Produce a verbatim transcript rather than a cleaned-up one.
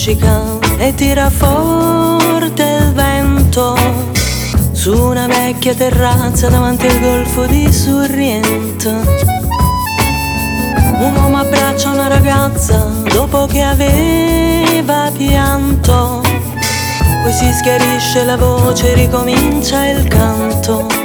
luccica e tira forte il vento su una vecchia terrazza davanti al golfo di Sorrento. Un uomo abbraccia una ragazza dopo che aveva pianto, poi si schiarisce la voce e ricomincia il canto.